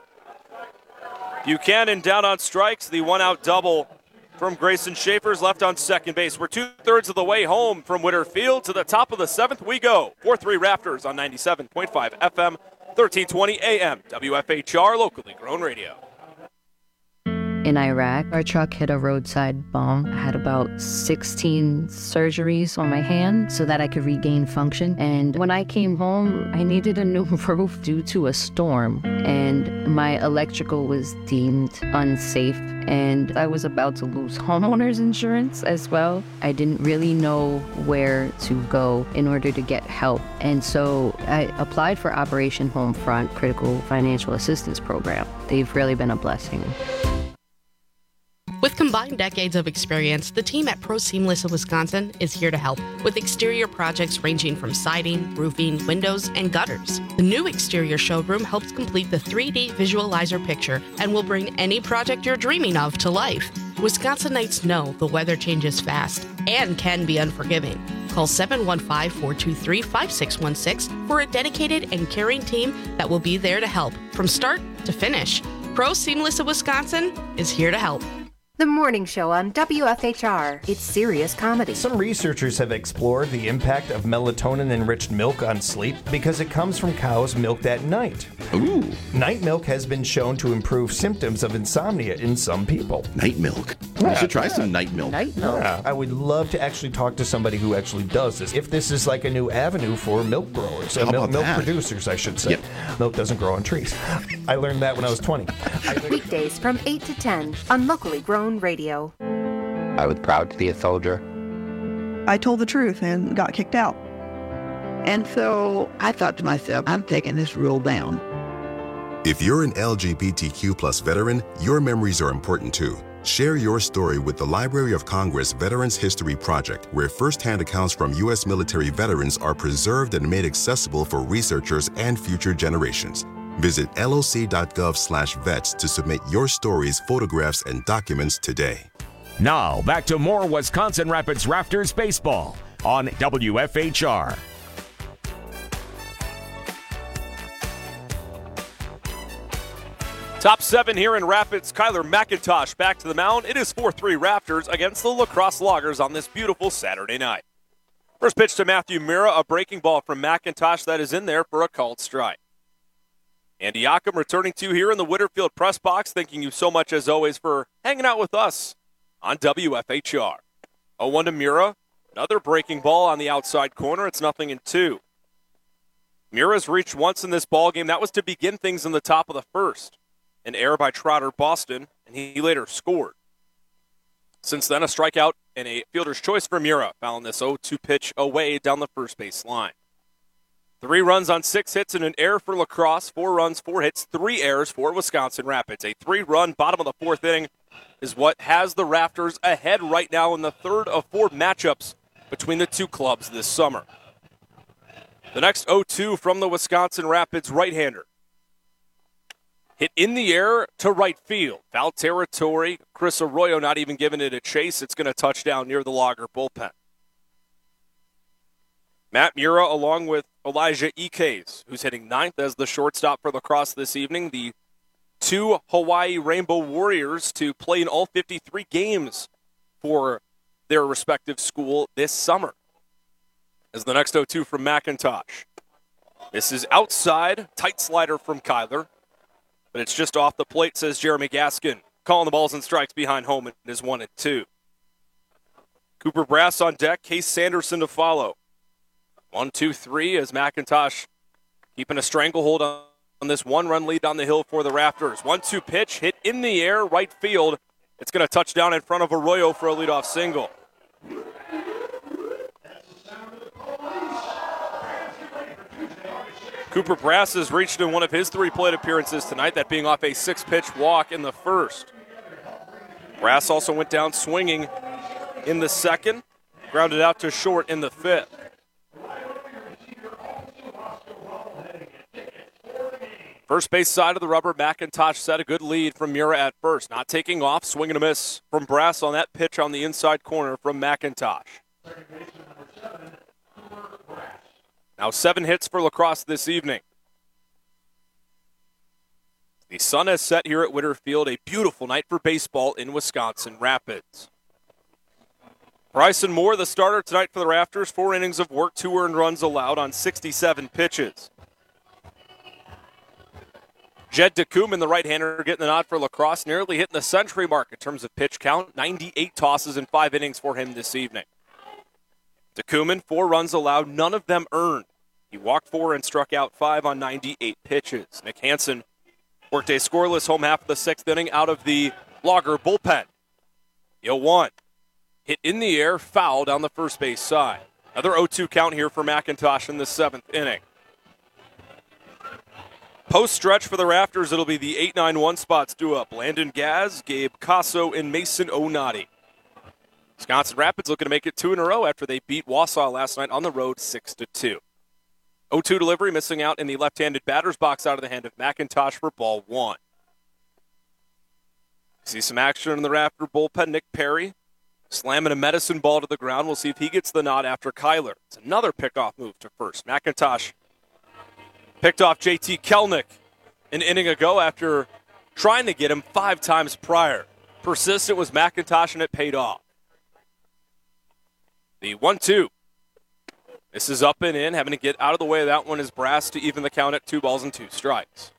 Buchanan down on strikes. The one-out double from Grayson Schaefer's left on second base. We're 2/3 of the way home from Witter Field. To the top of the seventh we go. 4-3 Raptors on 97.5 FM, 1320 AM, WFHR, locally grown radio. In Iraq, our truck hit a roadside bomb. I had about 16 surgeries on my hand so that I could regain function. And when I came home, I needed a new roof due to a storm. And my electrical was deemed unsafe. And I was about to lose homeowners insurance as well. I didn't really know where to go in order to get help. And so I applied for Operation Homefront Critical Financial Assistance Program. They've really been a blessing. With combined decades of experience, the team at Pro Seamless of Wisconsin is here to help with exterior projects ranging from siding, roofing, windows, and gutters. The new exterior showroom helps complete the 3D visualizer picture and will bring any project you're dreaming of to life. Wisconsinites know the weather changes fast and can be unforgiving. Call 715-423-5616 for a dedicated and caring team that will be there to help from start to finish. Pro Seamless of Wisconsin is here to help. The morning show on WFHR. It's serious comedy. Some researchers have explored the impact of melatonin-enriched milk on sleep because it comes from cows milked at night. Ooh. Night milk has been shown to improve symptoms of insomnia in some people. Night milk. I should try some night milk. Night milk. Yeah, I would love to actually talk to somebody who actually does this. If this is like a new avenue for milk growers, milk producers, I should say. Yep. Milk doesn't grow on trees. I learned that when I was 20. Weekdays from 8 to 10 on locally grown radio. I was proud to be a soldier. I told the truth and got kicked out. And so I thought to myself, I'm taking this rule down. If you're an LGBTQ+ veteran, your memories are important too. Share your story with the Library of Congress Veterans History Project, where first-hand accounts from U.S. military veterans are preserved and made accessible for researchers and future generations. Visit loc.gov/vets to submit your stories, photographs, and documents today. Now, back to more Wisconsin Rapids Raptors baseball on WFHR. Top 7 here in Rapids. Kyler McIntosh back to the mound. It is 4-3 Raptors against the La Crosse Loggers on this beautiful Saturday night. First pitch to Matthew Mira, a breaking ball from McIntosh that is in there for a called strike. Andy Yocum returning to you here in the Witterfield press box. Thanking you so much, as always, for hanging out with us on WFHR. 0-1 to Mira. Another breaking ball on the outside corner. It's 0-2. Mira's reached once in this ballgame. That was to begin things in the top of the first. An error by Trotter Boston, and he later scored. Since then, a strikeout and a fielder's choice for Mira, fouling this 0-2 pitch away down the first base line. 3 runs on 6 hits and an error for La Crosse. 4 runs, 4 hits, 3 errors for Wisconsin Rapids. A 3-run bottom of the 4th inning is what has the Raptors ahead right now in the third of 4 matchups between the two clubs this summer. The next 0-2 from the Wisconsin Rapids right-hander. Hit in the air to right field. Foul territory. Chris Arroyo not even giving it a chase. It's going to touch down near the Logger bullpen. Matt Mira along with Elijah Ikes, who's hitting 9th as the shortstop for La Crosse this evening. The 2 Hawaii Rainbow Warriors to play in all 53 games for their respective school this summer. As the next 0-2 from McIntosh. This is outside. Tight slider from Kyler. But it's just off the plate, says Jeremy Gaskin. Calling the balls and strikes behind home. It is 1-2. Cooper Brass on deck. Case Sanderson to follow. 1-2-3 as McIntosh keeping a stranglehold on this 1-run lead on the hill for the Raptors. 1-2 pitch hit in the air, right field. It's going to touch down in front of Arroyo for a leadoff single. Cooper Brass has reached in one of his 3 plate appearances tonight, that being off a 6-pitch walk in the first. Brass also went down swinging in the second, grounded out to short in the 5th. First base side of the rubber, McIntosh set a good lead from Mira at first. Not taking off, swing and a miss from Brass on that pitch on the inside corner from McIntosh. Now 7 hits for La Crosse this evening. The sun has set here at Witter Field. A beautiful night for baseball in Wisconsin Rapids. Bryson Moore, the starter tonight for the Rafters. 4 innings of work, 2 earned runs allowed on 67 pitches. Jed DeKooman, the right-hander, getting the nod for lacrosse, nearly hitting the century mark in terms of pitch count. 98 tosses in 5 innings for him this evening. DeKooman, 4 runs allowed, none of them earned. He walked 4 and struck out 5 on 98 pitches. Nick Hansen worked a scoreless home half of the 6th inning out of the Lager bullpen. 0-1. Hit in the air, foul down the first base side. Another 0-2 count here for McIntosh in the 7th inning. Post-stretch for the Rafters, it'll be the 8-9-1 spots due up. Landon Gaz, Gabe Casso, and Mason Onati. Wisconsin Rapids looking to make it 2 in a row after they beat Wausau last night on the road 6-2. 0-2 delivery, missing out in the left-handed batter's box out of the hand of McIntosh for ball 1. See some action in the Raptor bullpen. Nick Perry slamming a medicine ball to the ground. We'll see if he gets the nod after Kyler. It's another pickoff move to first. McIntosh picked off JT Kelnick an inning ago after trying to get him 5 times prior. Persistent was McIntosh, and it paid off. The 1-2. This is up and in. Having to get out of the way of that one is Brass to even the count at 2 balls and 2 strikes.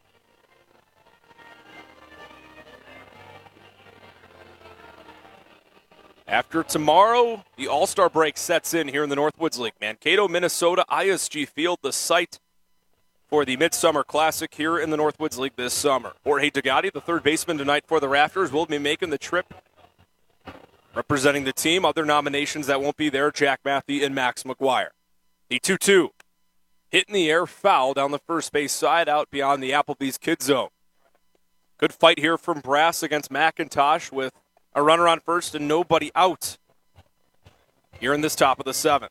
After tomorrow, the All-Star break sets in here in the Northwoods League. Mankato, Minnesota, ISG Field, the site for the Midsummer Classic here in the Northwoods League this summer. Jorge Degatti, the third baseman tonight for the Rafters, will be making the trip representing the team. Other nominations that won't be there, Jack Matthew and Max McGuire. The 2-2. Hit in the air, foul down the first base side out beyond the Applebee's Kid Zone. Good fight here from Brass against McIntosh with a runner on first and nobody out here in this top of the 7th.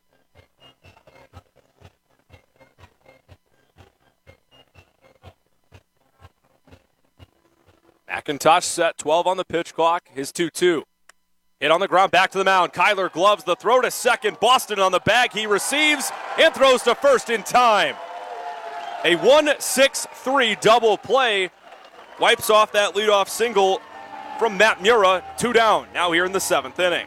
McIntosh set 12 on the pitch clock, his 2-2. Hit on the ground, back to the mound. Kyler gloves the throw to second. Boston on the bag. He receives and throws to first in time. A 1-6-3 double play wipes off that leadoff single from Matt Mura. 2 down, now here in the 7th inning.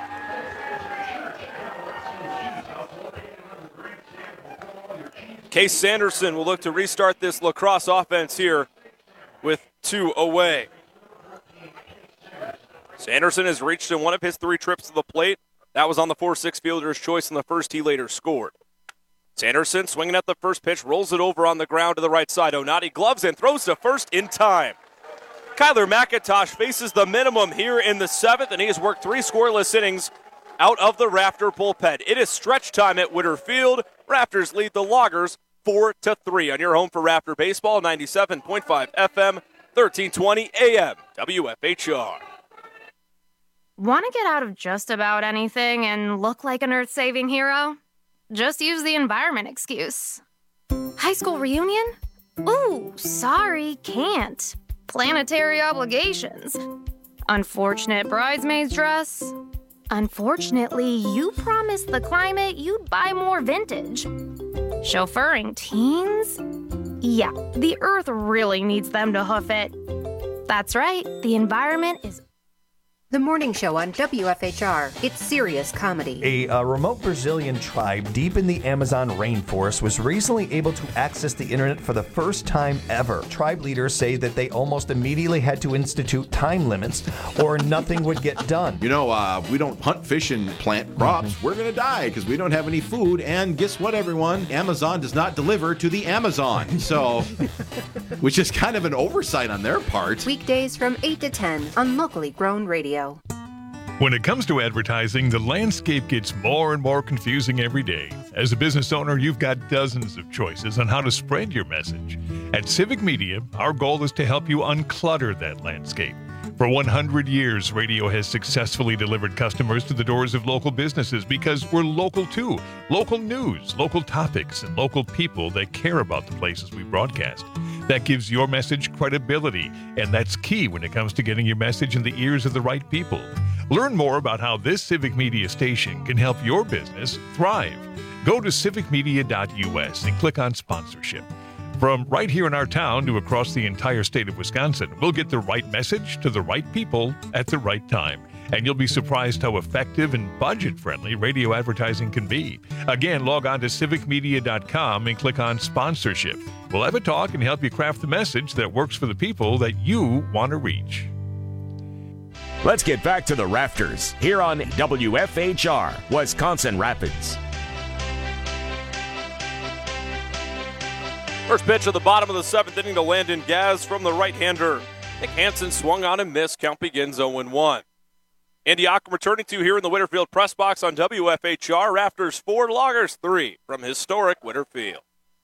Case Sanderson will look to restart this lacrosse offense here with 2 away. Sanderson has reached in one of his 3 trips to the plate. That was on the 4-6 fielder's choice in the first. He later scored. Sanderson swinging at the first pitch, rolls it over on the ground to the right side. Onati gloves and throws to first in time. Kyler McIntosh faces the minimum here in the 7th, and he has worked 3 scoreless innings out of the Raptor bullpen. It is stretch time at Witter Field. Raptors lead the Loggers 4-3 on your home for Raptor Baseball, 97.5 FM, 1320 AM, WFHR. Want to get out of just about anything and look like an earth-saving hero? Just use the environment excuse. High school reunion? Ooh, sorry, can't. Planetary obligations. Unfortunate bridesmaid's dress. Unfortunately, you promised the climate you'd buy more vintage. Chauffeuring teens? Yeah, the earth really needs them to hoof it. That's right, the environment is... The morning show on WFHR. It's serious comedy. A remote Brazilian tribe deep in the Amazon rainforest was recently able to access the internet for the first time ever. Tribe leaders say that they almost immediately had to institute time limits or nothing would get done. You know, we don't hunt, fish, and plant crops. We're going to die because we don't have any food. And guess what, everyone? Amazon does not deliver to the Amazon. So, which is kind of an oversight on their part. Weekdays from 8 to 10 on Locally Grown Radio. When it comes to advertising, the landscape gets more and more confusing every day. As a business owner, you've got dozens of choices on how to spread your message. At Civic Media, our goal is to help you unclutter that landscape. For 100 years, radio has successfully delivered customers to the doors of local businesses because we're local too. Local news, local topics, and local people that care about the places we broadcast. That gives your message credibility, and that's key when it comes to getting your message in the ears of the right people. Learn more about how this Civic Media station can help your business thrive. Go to civicmedia.us and click on sponsorship. From right here in our town to across the entire state of Wisconsin, we'll get the right message to the right people at the right time. And you'll be surprised how effective and budget-friendly radio advertising can be. Again, log on to civicmedia.com and click on Sponsorship. We'll have a talk and help you craft the message that works for the people that you want to reach. Let's get back to the Rafters here on WFHR, Wisconsin Rapids. First pitch of the bottom of the 7th inning to Landon Gaz from the right-hander. Nick Hansen swung on and missed. Count begins 0-1. Andy Ockham returning to here in the Whitterfield press box on WFHR. Rafters 4, Loggers 3 from historic Whitterfield.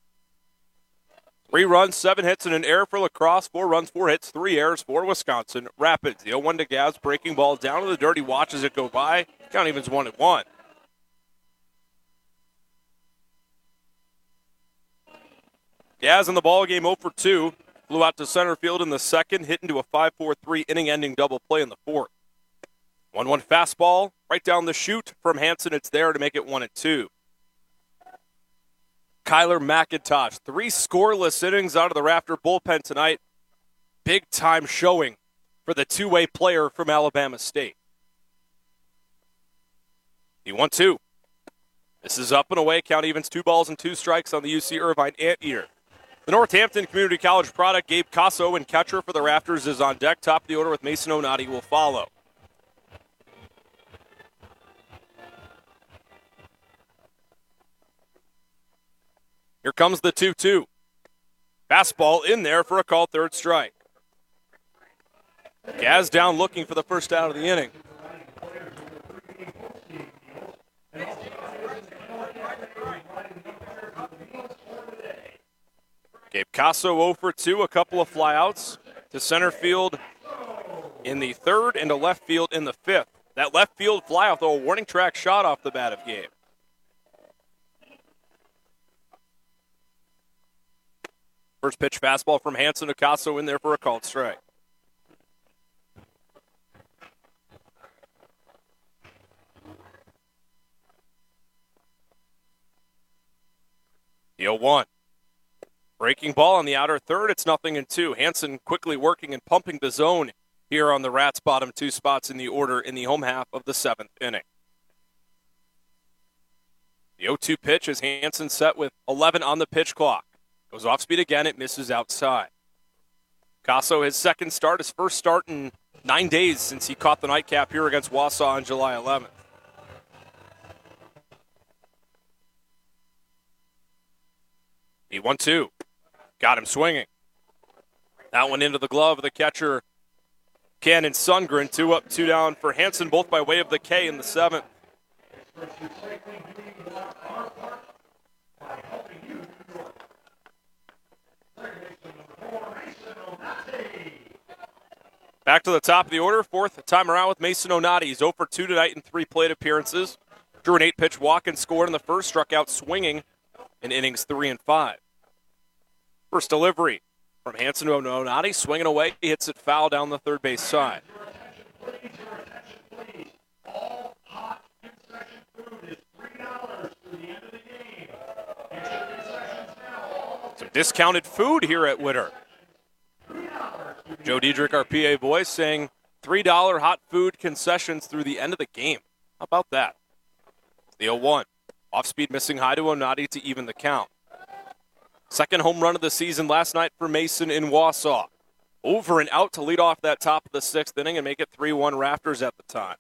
3 runs, 7 hits, and an error for La Crosse. 4 runs, 4 hits, 3 errors for Wisconsin Rapids. The 0-1 to Gaz, breaking ball down to the dirt. He watches it go by. Count evens 1-1. Gaz in the ball game 0 for 2. Flew out to center field in the second, hit into a 5-4-3 inning-ending double play in the fourth. 1-1 fastball, right down the chute from Hansen. It's there to make it 1-2. Kyler McIntosh, 3 scoreless innings out of the Rafter bullpen tonight. Big-time showing for the two-way player from Alabama State. The 1-2. This is up and away. Count evens 2 balls and 2 strikes on the UC Irvine Anteater. The Northampton Community College product, Gabe Casso, and catcher for the Rafters, is on deck. Top of the order with Mason Onati will follow. Here comes the 2-2. Fastball in there for a called third strike. Gaz down looking for the first out of the inning. Gabe Casso 0 for 2, a couple of flyouts to center field in the third and to left field in the fifth. That left field flyout, though, a warning track shot off the bat of Gabe. First pitch fastball from Hansen to Casso in there for a called strike. The 0-1. Breaking ball on the outer third. It's 0-2. Hansen quickly working and pumping the zone here on the Rats' bottom 2 spots in the order in the home half of the 7th inning. The 0-2 pitch is Hansen set with 11 on the pitch clock. Goes off speed again. It misses outside. Casso, his second start, his first start in 9 days since he caught the nightcap here against Wausau on July 11th. The 1-2. Got him swinging. That one into the glove of the catcher, Cannon Sundgren. 2 up, 2 down for Hansen, both by way of the K in the 7th. Back to the top of the order, 4th time around with Mason Onati. He's 0 for 2 tonight in 3 plate appearances. Drew an 8-pitch walk and scored in the first, struck out swinging in innings 3 and 5. First delivery from Hansen to Onati, swinging away. He hits it foul down the third base side. Some discounted food here at Witter. Joe Diedrich, our PA voice, saying $3 hot food concessions through the end of the game. How about that? The 0-1. Off-speed missing high to Onati to even the count. Second home run of the season last night for Mason in Wausau. Over and out to lead off that top of the 6th inning and make it 3-1 Rafters at the time.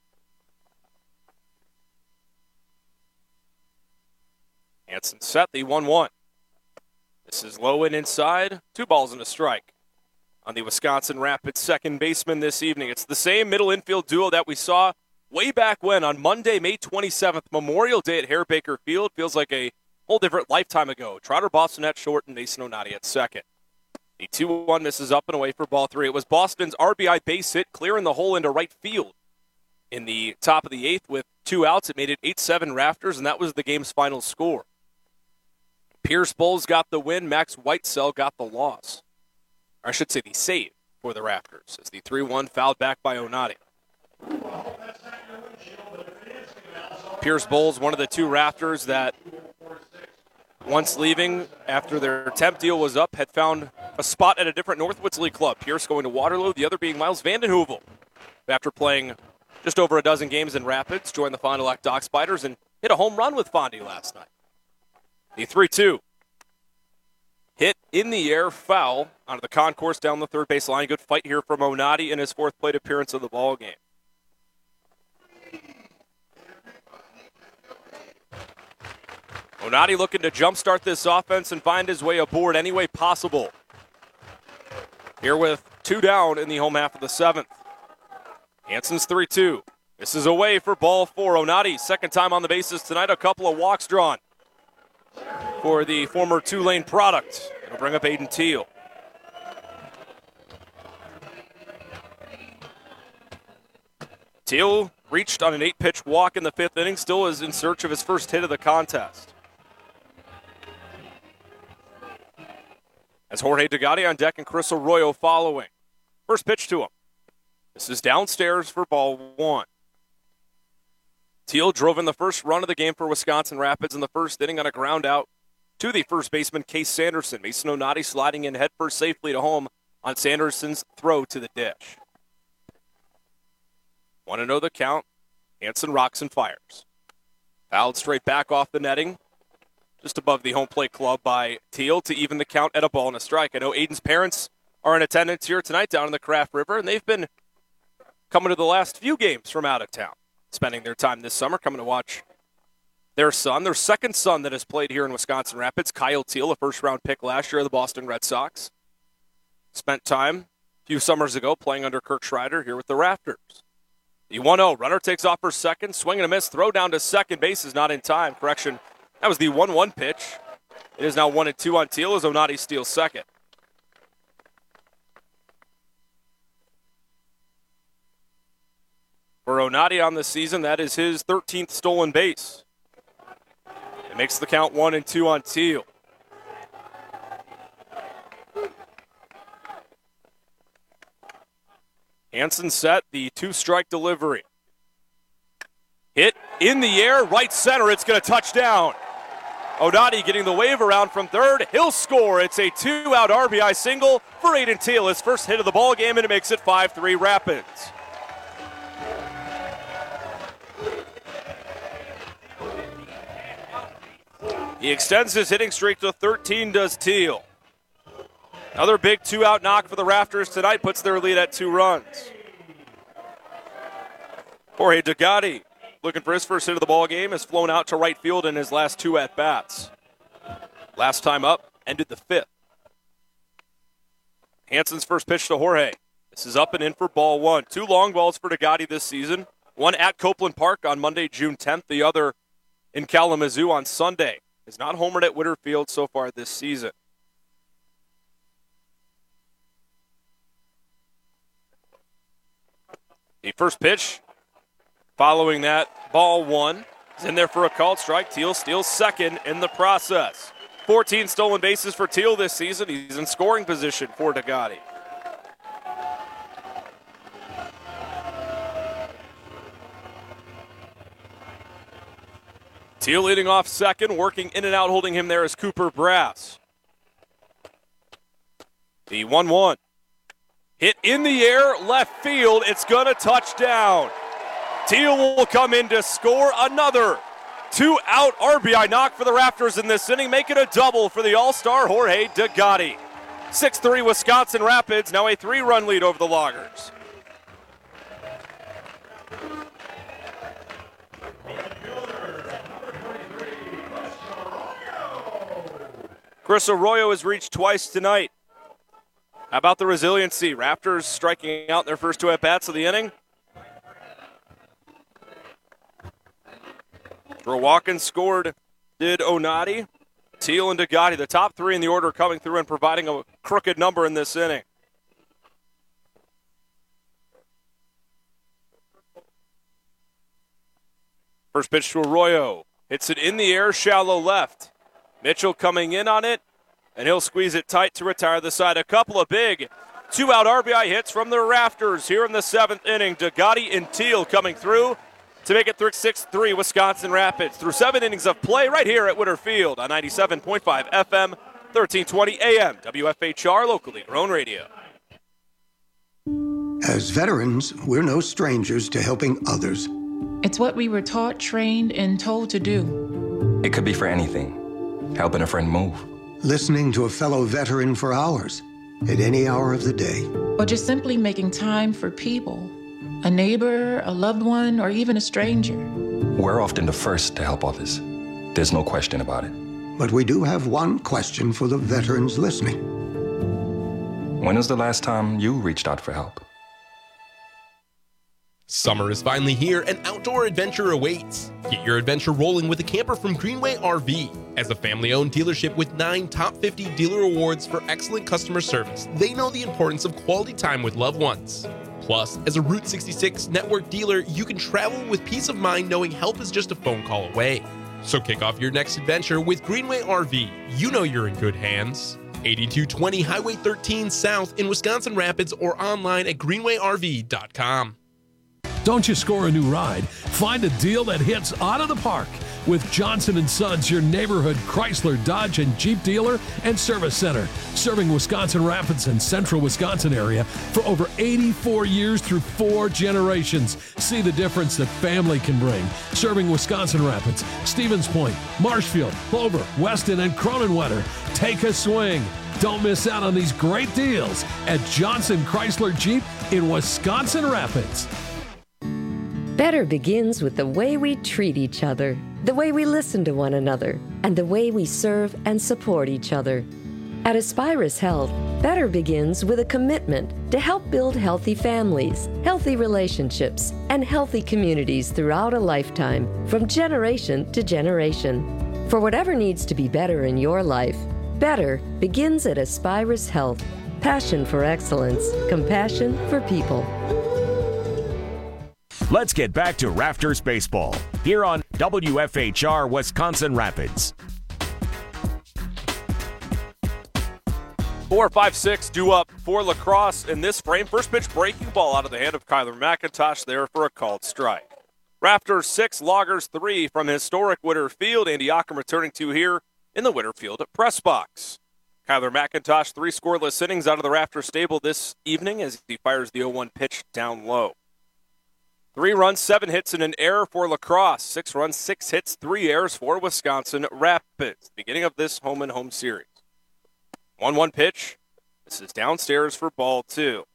Hansen set the 1-1. This is low and inside. 2 balls and a strike on the Wisconsin Rapids second baseman this evening. It's the same middle infield duo that we saw way back when on Monday, May 27th, Memorial Day at Hare Baker Field. Feels like a whole different lifetime ago. Trotter Boston at short and Mason Onati at second. The 2-1 misses up and away for ball 3. It was Boston's RBI base hit, clearing the hole into right field in the top of the 8th with 2 outs. It made it 8-7 Rafters, and that was the game's final score. Pierce Bowles got the win. Max Whitesell got the loss. Or I should say the save for the Rafters as the 3-1 fouled back by Onati. Pierce Bowles, one of the 2 Rafters that once leaving after their temp deal was up, had found a spot at a different Northwoods League club. Pierce going to Waterloo, the other being Miles Vandenheuvel. After playing just over a dozen games in Rapids, joined the Fond du Lac Dock Spiders and hit a home run with Fondy last night. The 3-2. Hit in the air, foul onto the concourse down the third base line. Good fight here from Onati in his fourth plate appearance of the ball game. Onati looking to jumpstart this offense and find his way aboard any way possible. Here with 2 down in the home half of the 7th. Hansen's 3-2. This is away for ball 4. Onati, second time on the bases tonight, a couple of walks drawn for the former Tulane product. It'll bring up Aiden Teal. Teal reached on an 8-pitch walk in the 5th inning, still is in search of his first hit of the contest. As Jorge Degatti on deck and Chris Arroyo following. First pitch to him. This is downstairs for ball 1. Teal drove in the first run of the game for Wisconsin Rapids in the first inning on a ground out to the first baseman, Case Sanderson. Mason Onati sliding in headfirst safely to home on Sanderson's throw to the dish. 1-0 the count. Hansen rocks and fires. Fouled straight back off the netting, just above the home plate club by Teal to even the count at a ball and a strike. I know Aiden's parents are in attendance here tonight down in the Craft River, and they've been coming to the last few games from out of town, spending their time this summer coming to watch their son, their second son that has played here in Wisconsin Rapids, Kyle Teal, a first-round pick last year of the Boston Red Sox. Spent time a few summers ago playing under Kirk Schreider here with the Raptors. The 1-0, runner takes off for second, swing and a miss, throw down to second base is not in time. Correction, that was the 1-1 pitch. It is now 1-2 on Teal as Onati steals second. For Onati on the season, that is his 13th stolen base. It makes the count 1-2 on Teal. Hansen set the 2-strike delivery. Hit in the air, right center, it's going to touch down. Onati getting the wave around from third. He'll score. It's a 2-out RBI single for Aiden Teal, his first hit of the ball game, and it makes it 5-3 Rapids. He extends his hitting streak to 13, does Teal. Another big 2-out knock for the Rafters tonight puts their lead at 2 runs. Jorge Degatti, looking for his first hit of the ball game, has flown out to right field in his last 2 at-bats. Last time up, ended the 5th. Hansen's first pitch to Jorge. This is up and in for ball 1. 2 long balls for Degatti this season. One at Copeland Park on Monday, June 10th. The other in Kalamazoo on Sunday. Has not homered at Witter Field so far this season. The first pitch, following that, ball 1, is in there for a called strike. Teal steals second in the process. 14 stolen bases for Teal this season. He's in scoring position for Degatti. Teal leading off second, working in and out, holding him there is Cooper Brass. The 1-1. Hit in the air, left field, it's going to touch down. Teal will come in to score another 2-out RBI knock for the Raptors in this inning, make it a double for the All-Star Jorge Degatti. 6-3 Wisconsin Rapids, now a 3-run lead over the Loggers. Chris Arroyo has reached twice tonight. How about the resiliency? Raptors striking out in their first 2 at-bats of the inning. For Watkins scored, did Onati, Teal, and Degatti. The top 3 in the order coming through and providing a crooked number in this inning. First pitch to Arroyo. Hits it in the air, shallow left. Mitchell coming in on it, and he'll squeeze it tight to retire the side. A couple of big 2-out RBI hits from the Rafters here in the 7th inning. Degatti and Teal coming through. to make it 6-3 Wisconsin Rapids through 7 innings of play right here at Witter Field on 97.5 FM, 1320 AM, WFHR, locally grown radio. As veterans, we're no strangers to helping others. It's what we were taught, trained, and told to do. It could be for anything. Helping a friend move. Listening to a fellow veteran for hours, at any hour of the day. Or just simply making time for people. A neighbor, a loved one, or even a stranger. We're often the first to help others. There's no question about it. But we do have one question for the veterans listening. When was the last time you reached out for help? Summer is finally here and outdoor adventure awaits. Get your adventure rolling with a camper from Greenway RV. As a family-owned dealership with 9 top 50 dealer awards for excellent customer service, they know the importance of quality time with loved ones. Plus, as a Route 66 network dealer, you can travel with peace of mind knowing help is just a phone call away. So kick off your next adventure with Greenway RV. You know you're in good hands. 8220 Highway 13 South in Wisconsin Rapids or online at greenwayrv.com. Don't you score a new ride? Find a deal that hits out of the park with Johnson & Sons, your neighborhood Chrysler, Dodge, and Jeep dealer and service center. Serving Wisconsin Rapids and central Wisconsin area for over 84 years through 4 generations. See the difference that family can bring. Serving Wisconsin Rapids, Stevens Point, Marshfield, Clover, Weston, and Cronenwetter. Take a swing. Don't miss out on these great deals at Johnson Chrysler Jeep in Wisconsin Rapids. Better begins with the way we treat each other, the way we listen to one another, and the way we serve and support each other. At Aspirus Health, better begins with a commitment to help build healthy families, healthy relationships, and healthy communities throughout a lifetime, from generation to generation. For whatever needs to be better in your life, better begins at Aspirus Health. Passion for excellence, compassion for people. Let's get back to Rafters Baseball here on WFHR Wisconsin Rapids. 4-5-6 due up for lacrosse in this frame. First pitch breaking ball out of the hand of Kyler McIntosh there for a called strike. Rafters 6, Loggers 3 from historic Witter Field. Andy Occam returning to here in the Witter Field press box. Kyler McIntosh 3 scoreless innings out of the Rafters stable this evening as he fires the 0-1 pitch down low. 3 runs, 7 hits, and an error for lacrosse. 6 runs, 6 hits, 3 errors for Wisconsin Rapids. Beginning of this home-and-home series. 1-1 pitch. This is downstairs for ball 2.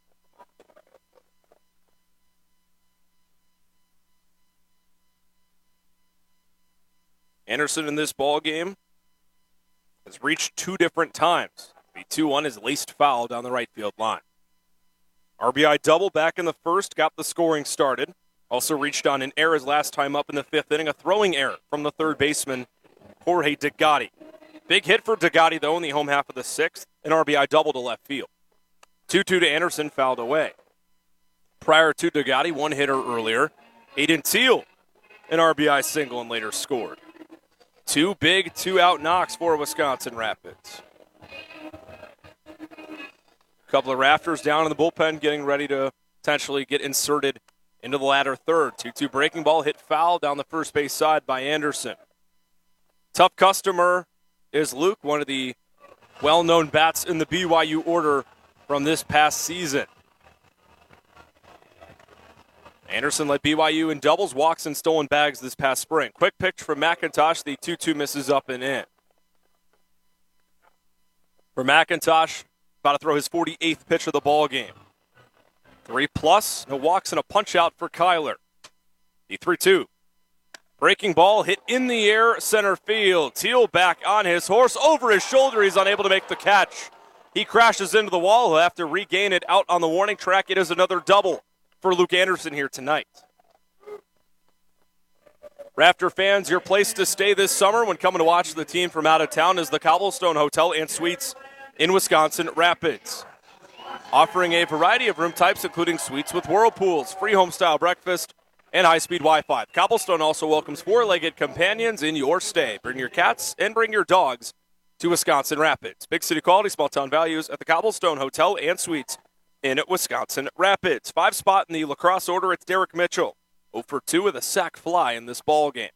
Anderson in this ball game has reached 2 different times. The 2-1 is laced foul down the right field line. RBI double back in the first, got the scoring started. Also reached on an error his last time up in the 5th inning, a throwing error from the third baseman, Jorge Degatti. Big hit for Degatti, though, in the home half of the 6th, an RBI double to left field. 2-2 to Anderson, fouled away. Prior to Degatti, 1 hitter earlier, Aiden Teal, an RBI single and later scored. 2 big, 2-out knocks for Wisconsin Rapids. A couple of Rafters down in the bullpen, getting ready to potentially get inserted into the latter third. 2-2 breaking ball hit foul down the first base side by Anderson. Tough customer is Luke, one of the well-known bats in the BYU order from this past season. Anderson led BYU in doubles, walks, and stolen bags this past spring. Quick pitch from McIntosh. The 2-2 misses up and in. For McIntosh, about to throw his 48th pitch of the ball game. 3+, no walks and a punch-out for Kyler. The 3-2. Breaking ball hit in the air, center field. Teal back on his horse, over his shoulder. He's unable to make the catch. He crashes into the wall. He'll have to regain it out on the warning track. It is another double for Luke Anderson here tonight. Rafter fans, your place to stay this summer when coming to watch the team from out of town is the Cobblestone Hotel and Suites in Wisconsin Rapids. Offering a variety of room types, including suites with whirlpools, free home-style breakfast, and high-speed Wi-Fi. Cobblestone also welcomes 4-legged companions in your stay. Bring your cats and bring your dogs to Wisconsin Rapids. Big city quality, small-town values at the Cobblestone Hotel and Suites in Wisconsin Rapids. 5 spot in the lacrosse order, it's Derek Mitchell. 0 for 2 with a sac fly in this ball game.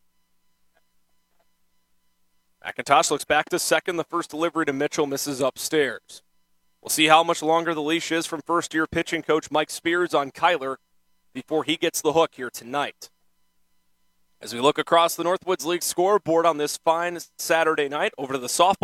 McIntosh looks back to second. The first delivery to Mitchell misses upstairs. We'll see how much longer the leash is from first-year pitching coach Mike Spears on Kyler before he gets the hook here tonight. As we look across the Northwoods League scoreboard on this fine Saturday night, over to the softball